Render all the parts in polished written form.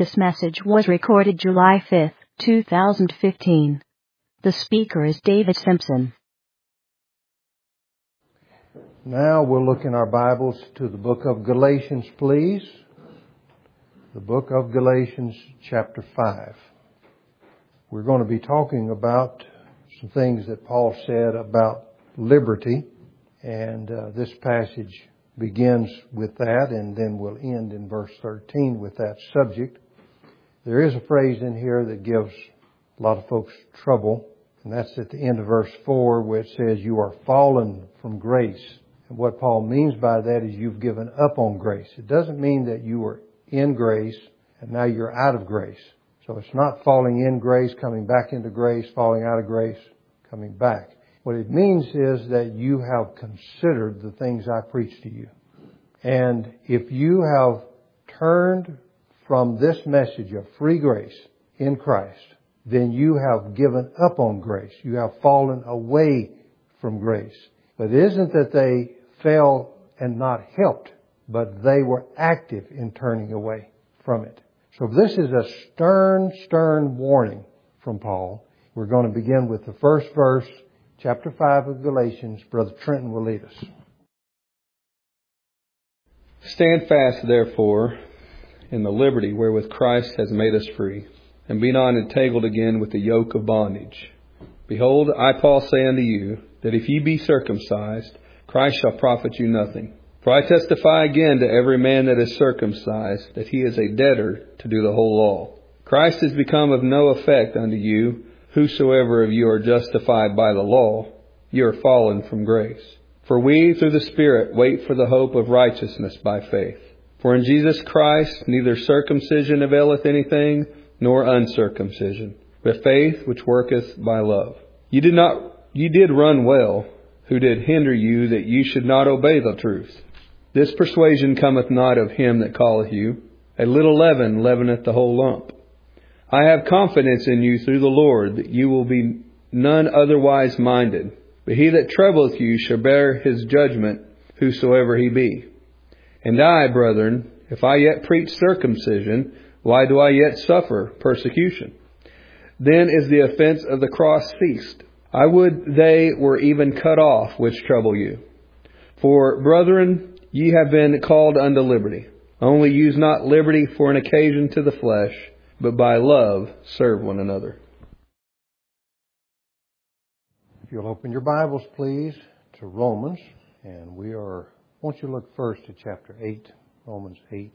This message was recorded July 5, 2015. The speaker is David Simpson. Now we'll look in our Bibles to the book of Galatians, please. The book of Galatians, chapter 5. We're going to be talking about some things that Paul said about liberty. And this passage begins with that, and then we'll end in verse 13 with that subject. There is a phrase in here that gives a lot of folks trouble, and that's at the end of verse 4 where it says, "You are fallen from grace." And what Paul means by that is you've given up on grace. It doesn't mean that you were in grace and now you're out of grace. So it's not falling in grace, coming back into grace, falling out of grace, coming back. What it means is that you have considered the things I preached to you. And if you have turned from this message of free grace in Christ, then you have given up on grace. You have fallen away from grace. But it isn't that they fell and not helped, but they were active in turning away from it. So this is a stern warning from Paul. We're going to begin with the first verse, chapter 5 of Galatians. Brother Trenton will lead us. Stand fast, therefore, in the liberty wherewith Christ has made us free, and be not entangled again with the yoke of bondage. Behold, I, Paul, say unto you, that if ye be circumcised, Christ shall profit you nothing. For I testify again to every man that is circumcised, that he is a debtor to do the whole law. Christ is become of no effect unto you. Whosoever of you are justified by the law, you are fallen from grace. For we, through the Spirit, wait for the hope of righteousness by faith. For in Jesus Christ neither circumcision availeth anything, nor uncircumcision, but faith which worketh by love. Ye did run well, who did hinder you that you should not obey the truth. This persuasion cometh not of him that calleth you. A little leaven leaveneth the whole lump. I have confidence in you through the Lord that you will be none otherwise minded. But he that troubleth you shall bear his judgment, whosoever he be. And I, brethren, if I yet preach circumcision, why do I yet suffer persecution? Then is the offense of the cross ceased. I would they were even cut off which trouble you. For, brethren, ye have been called unto liberty. Only use not liberty for an occasion to the flesh, but by love serve one another. If you'll open your Bibles, please, to Romans. And won't you look first at chapter 8, Romans 8.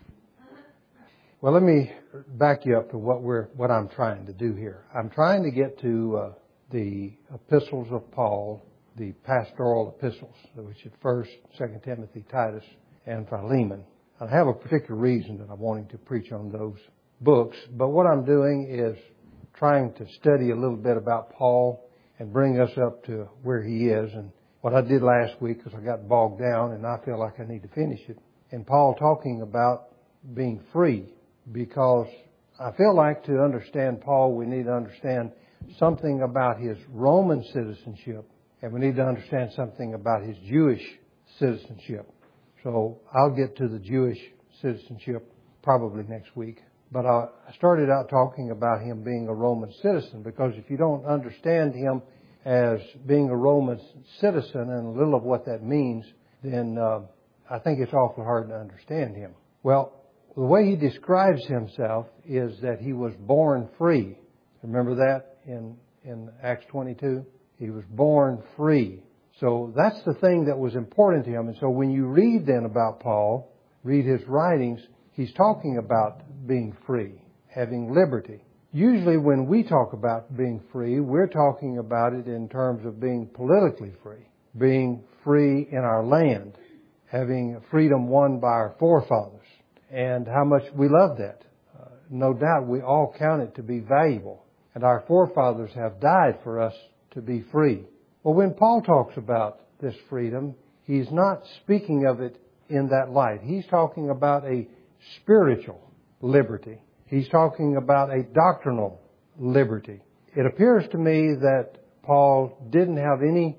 Well, let me back you up to what I'm trying to do here. I'm trying to get to the epistles of Paul, the pastoral epistles, which is 1st, 2nd Timothy, Titus, and Philemon. I have a particular reason that I'm wanting to preach on those books, but what I'm doing is trying to study a little bit about Paul and bring us up to where he is. And what I did last week, because I got bogged down and I feel like I need to finish it, and Paul talking about being free, because I feel like to understand Paul, we need to understand something about his Roman citizenship, and we need to understand something about his Jewish citizenship. So I'll get to the Jewish citizenship probably next week. But I started out talking about him being a Roman citizen, because if you don't understand him as being a Roman citizen and a little of what that means, then I think it's awful hard to understand him. Well, the way he describes himself is that he was born free. Remember that in Acts 22? He was born free. So that's the thing that was important to him. And so when you read then about Paul, read his writings, he's talking about being free, having liberty. Usually when we talk about being free, we're talking about it in terms of being politically free, being free in our land, having freedom won by our forefathers, and how much we love that. No doubt we all count it to be valuable, and our forefathers have died for us to be free. Well, when Paul talks about this freedom, he's not speaking of it in that light. He's talking about a spiritual liberty. He's talking about a doctrinal liberty. It appears to me that Paul didn't have any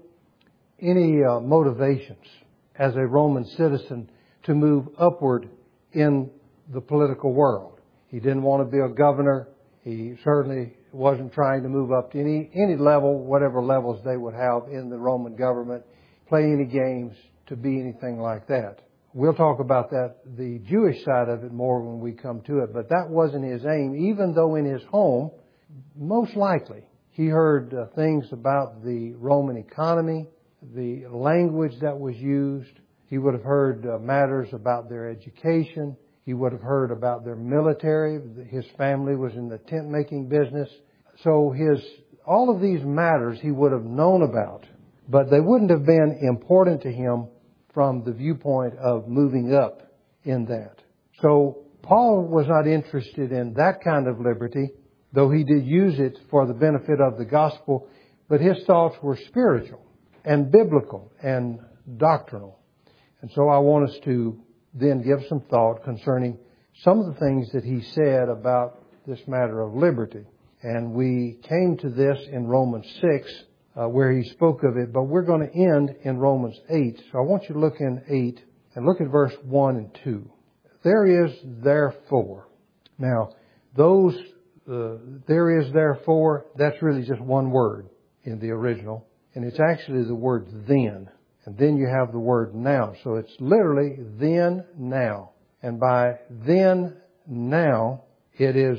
motivations as a Roman citizen to move upward in the political world. He didn't want to be a governor. He certainly wasn't trying to move up to any level, whatever levels they would have in the Roman government, play any games, to be anything like that. We'll talk about that, the Jewish side of it, more when we come to it. But that wasn't his aim, even though in his home, most likely, he heard things about the Roman economy, the language that was used. He would have heard matters about their education. He would have heard about their military. His family was in the tent-making business. So all of these matters he would have known about, but they wouldn't have been important to him from the viewpoint of moving up in that. So Paul was not interested in that kind of liberty, though he did use it for the benefit of the gospel, but his thoughts were spiritual and biblical and doctrinal. And so I want us to then give some thought concerning some of the things that he said about this matter of liberty. And we came to this in Romans 6, where he spoke of it, but we're going to end in Romans 8. So I want you to look in 8 and look at verse 1 and 2. There is therefore. Now, there is therefore, that's really just one word in the original. And it's actually the word then. And then you have the word now. So it's literally then, now. And by then, now, it is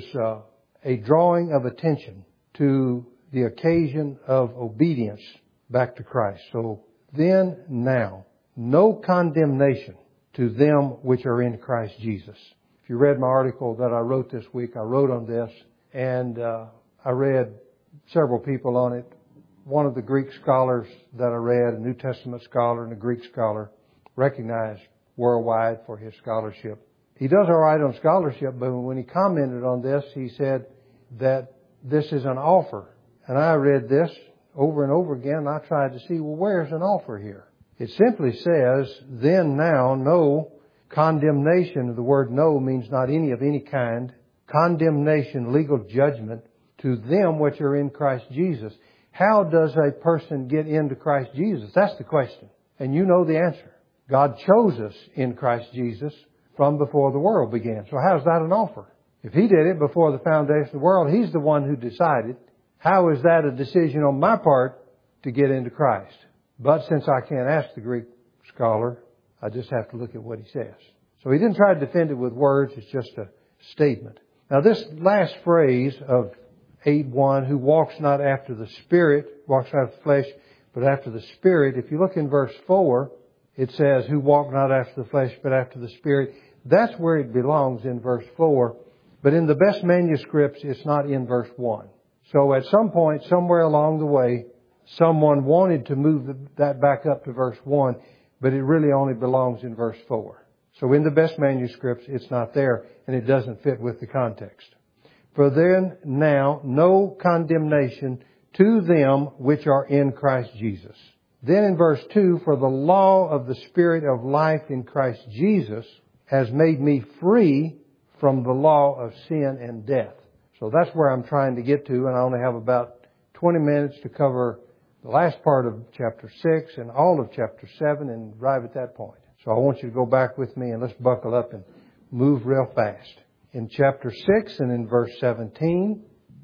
a drawing of attention to the occasion of obedience back to Christ. So then, now, no condemnation to them which are in Christ Jesus. If you read my article that I wrote this week, I wrote on this, and I read several people on it. One of the Greek scholars that I read, a New Testament scholar and a Greek scholar, recognized worldwide for his scholarship. He does all right on scholarship, but when he commented on this, he said that this is an offer. And I read this over and over again, and I tried to see, well, where's an offer here? It simply says, then, now, no condemnation. The word no means not any of any kind. Condemnation, legal judgment, to them which are in Christ Jesus. How does a person get into Christ Jesus? That's the question. And you know the answer. God chose us in Christ Jesus from before the world began. So how's that an offer? If He did it before the foundation of the world, He's the one who decided. How is that a decision on my part to get into Christ? But since I can't ask the Greek scholar, I just have to look at what he says. So he didn't try to defend it with words. It's just a statement. Now this last phrase of 8:1, who walks not after the Spirit, walks not after the flesh, but after the Spirit. If you look in verse 4, it says, who walk not after the flesh, but after the Spirit. That's where it belongs in verse 4. But in the best manuscripts, it's not in verse 1. So at some point, somewhere along the way, someone wanted to move that back up to verse 1, but it really only belongs in verse 4. So in the best manuscripts, it's not there, and it doesn't fit with the context. For then, now, no condemnation to them which are in Christ Jesus. Then in verse 2, for the law of the Spirit of life in Christ Jesus has made me free from the law of sin and death. So that's where I'm trying to get to, and I only have about 20 minutes to cover the last part of chapter 6 and all of chapter 7 and arrive at that point. So I want you to go back with me and let's buckle up and move real fast. In chapter 6 and in verse 17,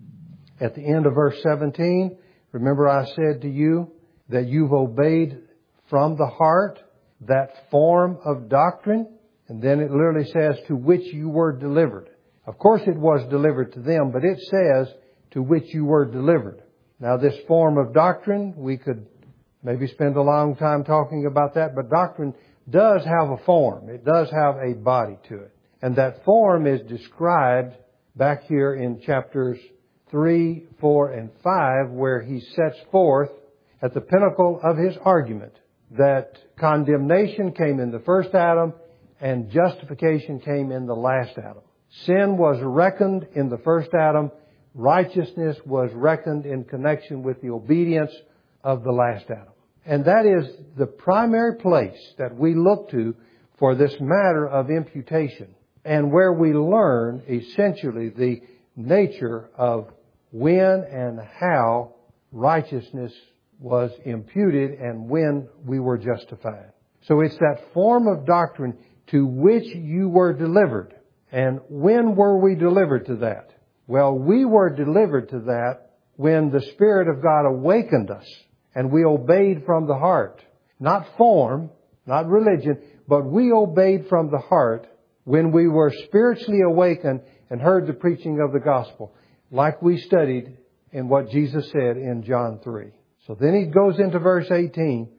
at the end of verse 17, remember I said to you that you've obeyed from the heart that form of doctrine. And then it literally says to which you were delivered. Of course it was delivered to them, but it says to which you were delivered. Now this form of doctrine, we could maybe spend a long time talking about that, but doctrine does have a form. It does have a body to it. And that form is described back here in chapters 3, 4, and 5, where he sets forth at the pinnacle of his argument that condemnation came in the first Adam and justification came in the last Adam. Sin was reckoned in the first Adam. Righteousness was reckoned in connection with the obedience of the last Adam. And that is the primary place that we look to for this matter of imputation, and where we learn essentially the nature of when and how righteousness was imputed and when we were justified. So it's that form of doctrine to which you were delivered. And when were we delivered to that? Well, we were delivered to that when the Spirit of God awakened us and we obeyed from the heart. Not form, not religion, but we obeyed from the heart when we were spiritually awakened and heard the preaching of the gospel, like we studied in what Jesus said in John 3. So then he goes into verse 18,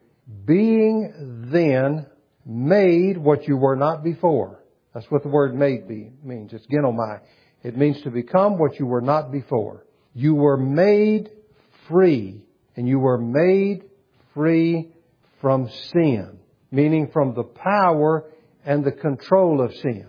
being then made what you were not before. That's what the word made means. It's genomai. It means to become what you were not before. You were made free, and you were made free from sin, meaning from the power and the control of sin.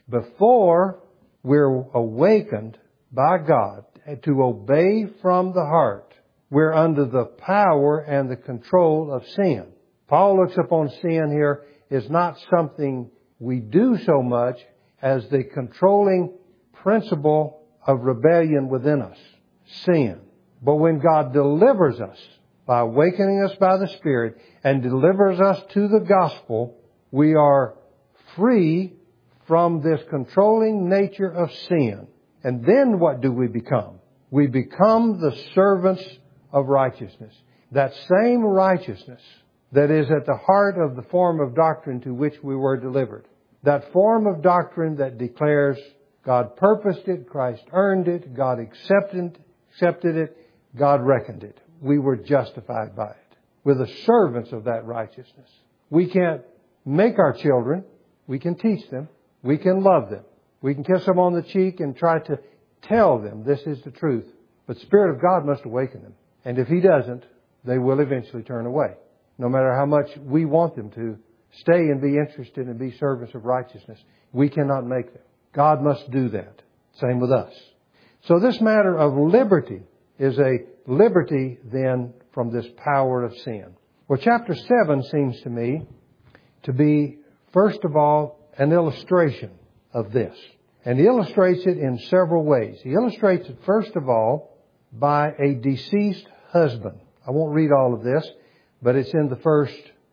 Before we're awakened by God to obey from the heart, we're under the power and the control of sin. Paul looks upon sin here as not something we do so much as the controlling principle of rebellion within us, sin. But when God delivers us by awakening us by the Spirit and delivers us to the gospel, we are free from this controlling nature of sin. And then what do we become? We become the servants of righteousness. That same righteousness that is at the heart of the form of doctrine to which we were delivered. That form of doctrine that declares God purposed it, Christ earned it, God accepted it, God reckoned it. We were justified by it. We're the servants of that righteousness. We can't make our children. We can teach them. We can love them. We can kiss them on the cheek and try to tell them this is the truth. But the Spirit of God must awaken them. And if He doesn't, they will eventually turn away. No matter how much we want them to stay and be interested and be servants of righteousness, we cannot make them. God must do that. Same with us. So this matter of liberty is a liberty then from this power of sin. Well, chapter 7 seems to me to be, first of all, an illustration of this. And he illustrates it in several ways. He illustrates it, first of all, by a deceased husband. I won't read all of this, but it's in the first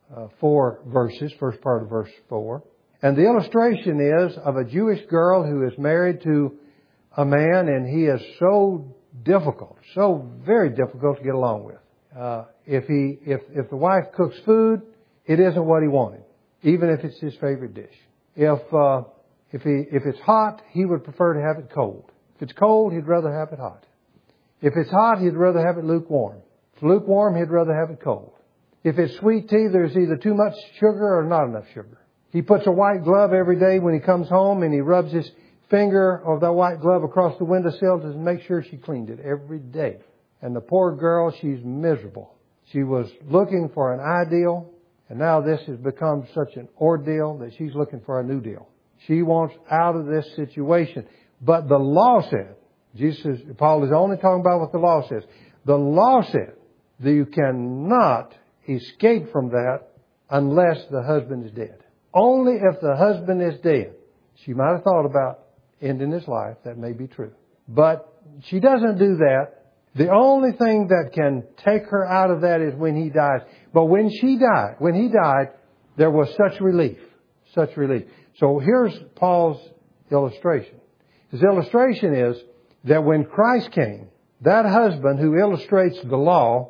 4 verses, first part of verse 4. And the illustration is of a Jewish girl who is married to a man, and he is so difficult, so very difficult to get along with. If the wife cooks food, it isn't what he wanted, even if it's his favorite dish. If it's hot, he would prefer to have it cold. If it's cold, he'd rather have it hot. If it's hot, he'd rather have it lukewarm. If lukewarm, he'd rather have it cold. If it's sweet tea, there's either too much sugar or not enough sugar. He puts a white glove every day when he comes home, and he rubs his finger of that white glove across the windowsill to make sure she cleaned it every day. And the poor girl, she's miserable. She was looking for an ideal, and now this has become such an ordeal that she's looking for a new deal. She wants out of this situation. But the law said, Paul is only talking about what the law says. The law said that you cannot escape from that unless the husband is dead. Only if the husband is dead. She might have thought about ending his life. That may be true. But she doesn't do that. The only thing that can take her out of that is when he dies. But when he died, there was such relief. Such relief. So here's Paul's illustration. His illustration is that when Christ came, that husband who illustrates the law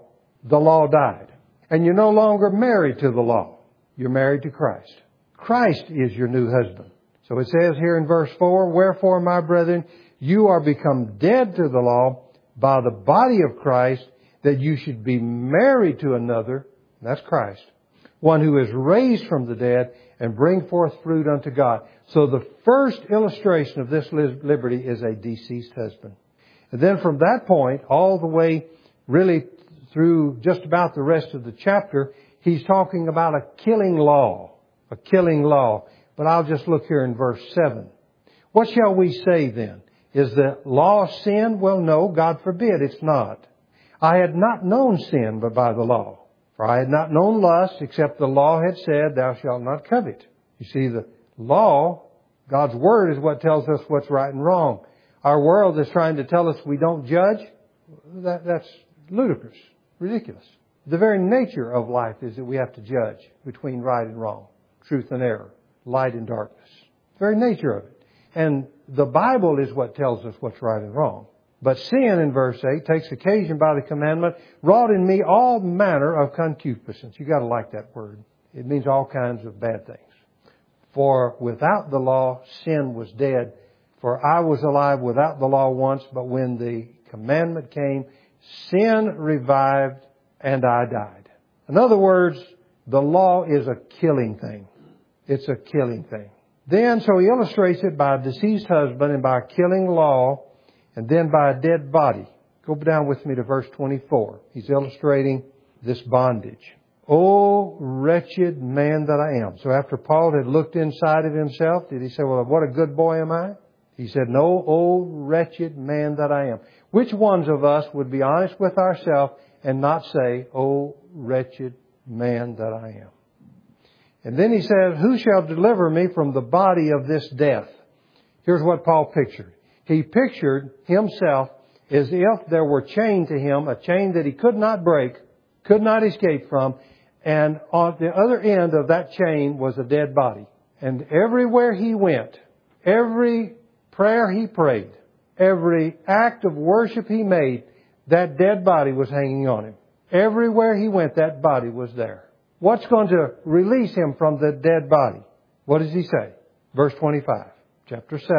died. And you're no longer married to the law. You're married to Christ. Christ is your new husband. So it says here in verse 4, wherefore, my brethren, you are become dead to the law by the body of Christ, that you should be married to another, that's Christ, one who is raised from the dead, and bring forth fruit unto God. So the first illustration of this liberty is a deceased husband. And then from that point, all the way really through just about the rest of the chapter, he's talking about a killing law. A killing law. But I'll just look here in verse 7. What shall we say then? Is the law sin? Well, no, God forbid, it's not. I had not known sin but by the law. For I had not known lust, except the law had said, thou shalt not covet. You see, the law, God's Word, is what tells us what's right and wrong. Our world is trying to tell us we don't judge. That's ludicrous, ridiculous. The very nature of life is that we have to judge between right and wrong, truth and error, light and darkness. The very nature of it. And the Bible is what tells us what's right and wrong. But sin, in verse 8, takes occasion by the commandment, wrought in me all manner of concupiscence. You got to like that word. It means all kinds of bad things. For without the law, sin was dead. For I was alive without the law once, but when the commandment came, sin revived and I died. In other words, the law is a killing thing. It's a killing thing. Then, so he illustrates it by a deceased husband and by a killing law and then by a dead body. Go down with me to verse 24. He's illustrating this bondage. Oh, wretched man that I am. So after Paul had looked inside of himself, did he say, well, what a good boy am I? He said, no, oh, wretched man that I am. Which ones of us would be honest with ourselves and not say, oh, wretched man that I am? And then he says, who shall deliver me from the body of this death? Here's what Paul pictured. He pictured himself as if there were chained to him, a chain that he could not break, could not escape from, and on the other end of that chain was a dead body. And everywhere he went, every prayer he prayed, every act of worship he made, that dead body was hanging on him. Everywhere he went, that body was there. What's going to release him from the dead body? What does he say? Verse 25, chapter 7.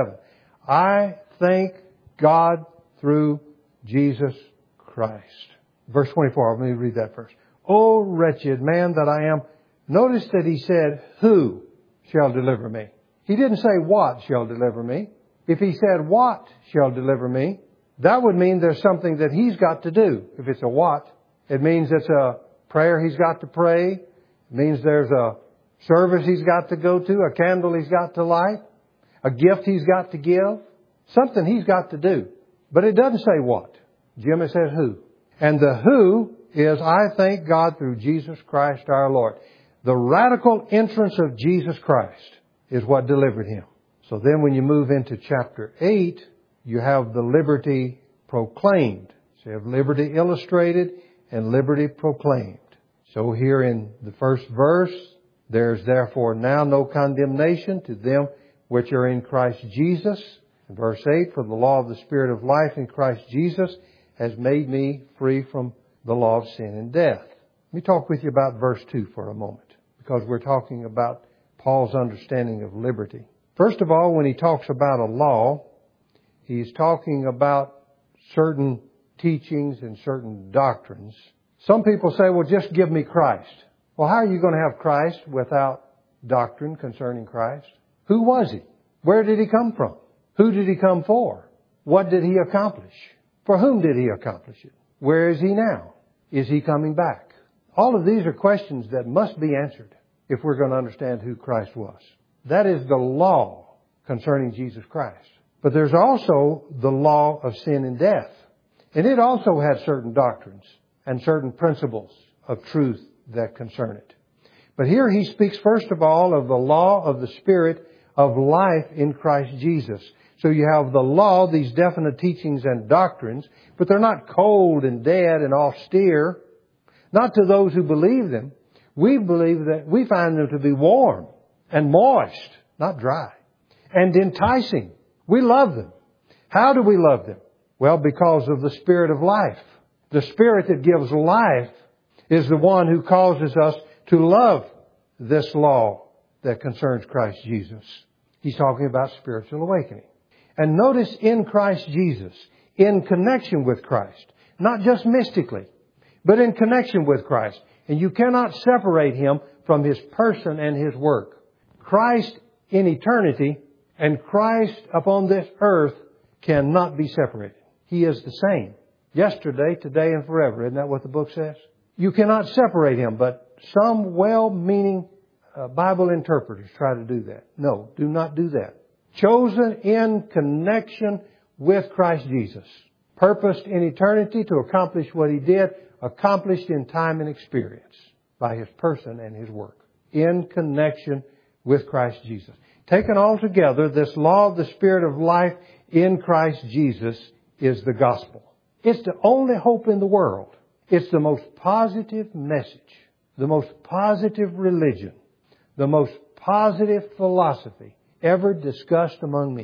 I thank God through Jesus Christ. Verse 24, let me read that first. O wretched man that I am. Notice that he said, who shall deliver me? He didn't say what shall deliver me. If he said what shall deliver me, that would mean there's something that he's got to do. If it's a what, it means it's a prayer he's got to pray. It means there's a service he's got to go to, a candle he's got to light, a gift he's got to give, something he's got to do. But it doesn't say what. Jim, it says who. And the who is, I thank God through Jesus Christ our Lord. The radical entrance of Jesus Christ is what delivered him. So then when you move into chapter 8, you have the liberty proclaimed. So you have liberty illustrated and liberty proclaimed. So here in the first verse, there's therefore now no condemnation to them which are in Christ Jesus. In verse 8, for the law of the Spirit of life in Christ Jesus has made me free from the law of sin and death. Let me talk with you about verse 2 for a moment, because we're talking about Paul's understanding of liberty. First of all, when he talks about a law, he's talking about certain teachings and certain doctrines. Some people say, well, just give me Christ. Well, how are you going to have Christ without doctrine concerning Christ? Who was he? Where did he come from? Who did he come for? What did he accomplish? For whom did he accomplish it? Where is he now? Is he coming back? All of these are questions that must be answered if we're going to understand who Christ was. That is the law concerning Jesus Christ. But there's also the law of sin and death. And it also has certain doctrines and certain principles of truth that concern it. But here he speaks first of all of the law of the Spirit of life in Christ Jesus. So you have the law, these definite teachings and doctrines, but they're not cold and dead and austere. Not to those who believe them. We believe that we find them to be warm and moist, not dry, and enticing. We love them. How do we love them? Well, because of the Spirit of life. The Spirit that gives life is the one who causes us to love this law that concerns Christ Jesus. He's talking about spiritual awakening. And notice in Christ Jesus, in connection with Christ, not just mystically, but in connection with Christ. And you cannot separate Him from His person and His work. Christ in eternity and Christ upon this earth cannot be separated. He is the same. Yesterday, today, and forever. Isn't that what the book says? You cannot separate Him, but some well-meaning Bible interpreters try to do that. No, do not do that. Chosen in connection with Christ Jesus. Purposed in eternity to accomplish what He did. Accomplished in time and experience by His person and His work. In connection with Christ Jesus. Taken all together, this law of the Spirit of life in Christ Jesus is the gospel. It's the only hope in the world. It's the most positive message, the most positive religion, the most positive philosophy ever discussed among men.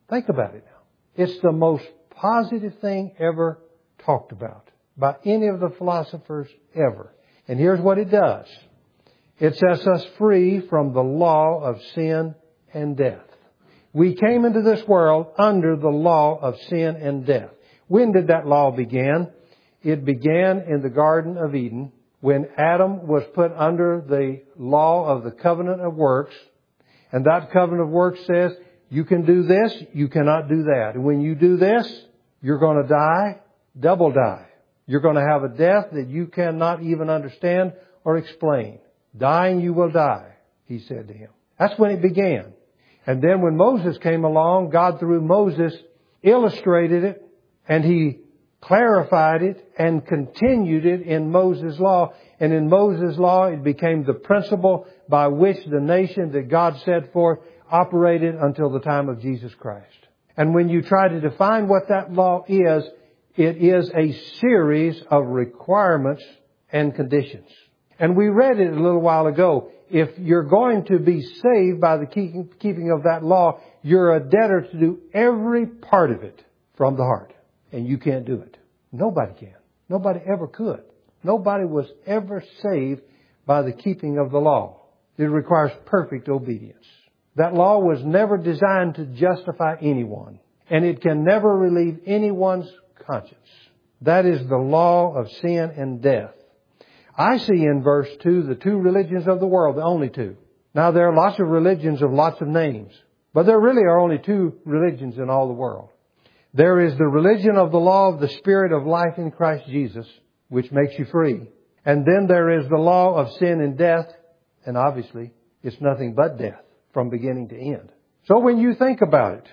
Think about it now. It's the most positive thing ever talked about by any of the philosophers ever. And here's what it does. It sets us free from the law of sin and death. We came into this world under the law of sin and death. When did that law begin? It began in the Garden of Eden when Adam was put under the law of the covenant of works. And that covenant of works says, you can do this, you cannot do that. And when you do this, you're going to die, double die. You're going to have a death that you cannot even understand or explain. Dying, you will die, he said to him. That's when it began. And then when Moses came along, God through Moses illustrated it, and he clarified it and continued it in Moses' law. And in Moses' law, it became the principle by which the nation that God set forth operated until the time of Jesus Christ. And when you try to define what that law is, it is a series of requirements and conditions. And we read it a little while ago. If you're going to be saved by the keeping of that law, you're a debtor to do every part of it from the heart. And you can't do it. Nobody can. Nobody ever could. Nobody was ever saved by the keeping of the law. It requires perfect obedience. That law was never designed to justify anyone. And it can never relieve anyone's conscience. That is the law of sin and death. I see in verse 2 the two religions of the world, the only two. Now there are lots of religions of lots of names. But there really are only two religions in all the world. There is the religion of the law of the Spirit of life in Christ Jesus, which makes you free. And then there is the law of sin and death. And obviously, it's nothing but death from beginning to end. So when you think about it,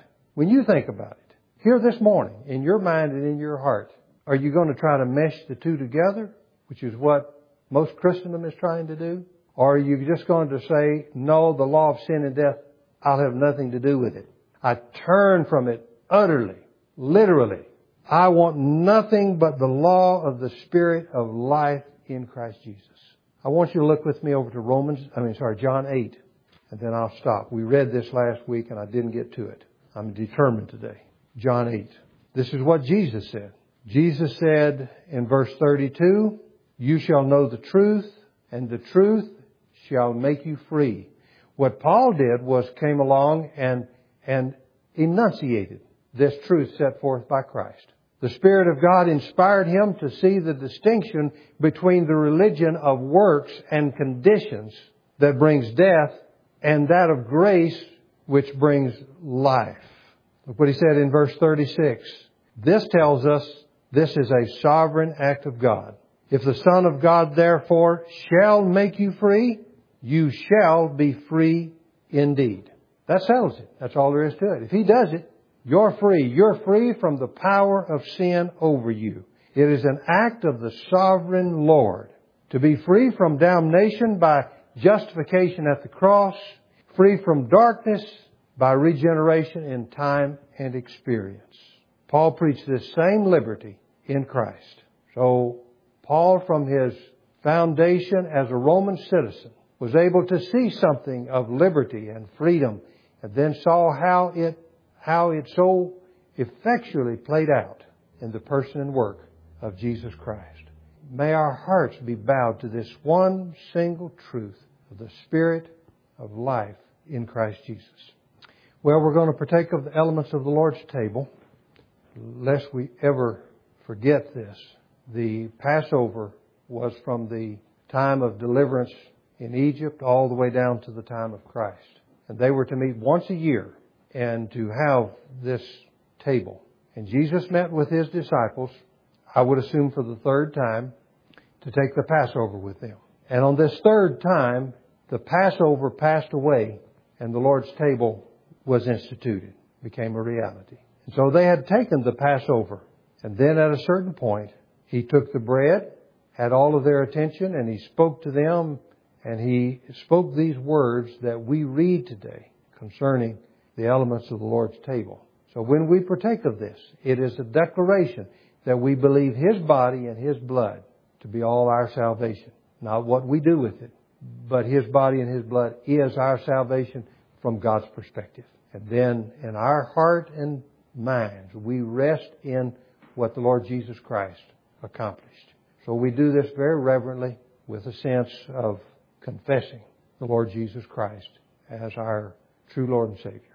here this morning, in your mind and in your heart, are you going to try to mesh the two together, which is what most Christendom is trying to do? Or are you just going to say, no, the law of sin and death, I'll have nothing to do with it. I turn from it utterly. Literally, I want nothing but the law of the Spirit of life in Christ Jesus. I want you to look with me over to John 8, and then I'll stop. We read this last week and I didn't get to it. I'm determined today. John 8. This is what Jesus said. Jesus said in verse 32, you shall know the truth, and the truth shall make you free. What Paul did was came along and enunciated this truth set forth by Christ. The Spirit of God inspired him to see the distinction between the religion of works and conditions that brings death and that of grace which brings life. Look what he said in verse 36. This tells us this is a sovereign act of God. If the Son of God therefore shall make you free, you shall be free indeed. That settles it. That's all there is to it. If he does it, you're free. You're free from the power of sin over you. It is an act of the sovereign Lord to be free from damnation by justification at the cross, free from darkness by regeneration in time and experience. Paul preached this same liberty in Christ. So Paul, from his foundation as a Roman citizen, was able to see something of liberty and freedom, and then saw how it so effectually played out in the person and work of Jesus Christ. May our hearts be bowed to this one single truth of the Spirit of life in Christ Jesus. Well, we're going to partake of the elements of the Lord's table, lest we ever forget this. The Passover was from the time of deliverance in Egypt all the way down to the time of Christ. And they were to meet once a year and to have this table. And Jesus met with His disciples, I would assume for the third time, to take the Passover with them. And on this third time, the Passover passed away and the Lord's table was instituted, became a reality. And so they had taken the Passover. And then at a certain point, He took the bread, had all of their attention, and He spoke to them. And He spoke these words that we read today concerning the elements of the Lord's table. So when we partake of this, it is a declaration that we believe His body and His blood to be all our salvation. Not what we do with it, but His body and His blood is our salvation from God's perspective. And then in our heart and minds, we rest in what the Lord Jesus Christ accomplished. So we do this very reverently with a sense of confessing the Lord Jesus Christ as our true Lord and Savior.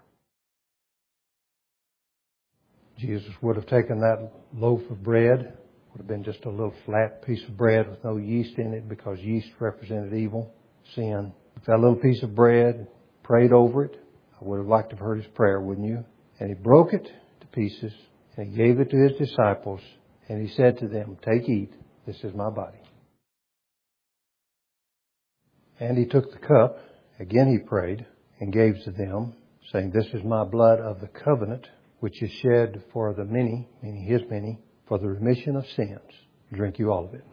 Jesus would have taken that loaf of bread, would have been just a little flat piece of bread with no yeast in it because yeast represented evil, sin. That little piece of bread, prayed over it. I would have liked to have heard his prayer, wouldn't you? And he broke it to pieces and he gave it to his disciples and he said to them, "Take, eat, this is my body." And he took the cup, again he prayed and gave to them, saying, "This is my blood of the covenant, which is shed for the many," meaning his many, "for the remission of sins. Drink you all of it."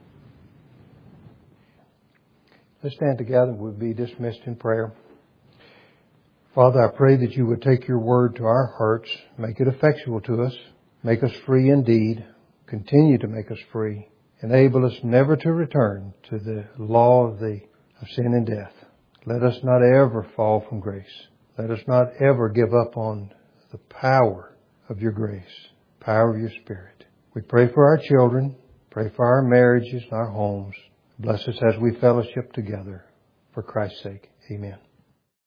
Let's stand together and we'll be dismissed in prayer. Father, I pray that you would take your word to our hearts, make it effectual to us, make us free indeed, continue to make us free, enable us never to return to the law of sin and death. Let us not ever fall from grace. Let us not ever give up on the power of your grace, power of your Spirit. We pray for our children, pray for our marriages and our homes. Bless us as we fellowship together. For Christ's sake, amen.